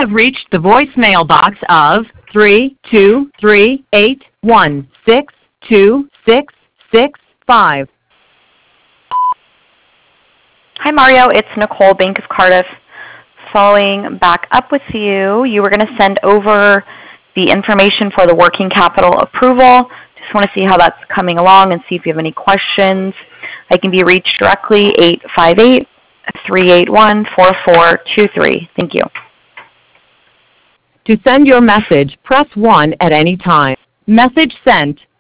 have reached the voicemail box of 323-816-2665. Hi, Mario. It's Nicole, Bank of Cardiff. Following back up with you, you were going to send over the information for the working capital approval. Just want to see how that's coming along and see if you have any questions. I can be reached directly, 858-381-4423. Thank you. To send your message, press 1 at any time. Message sent.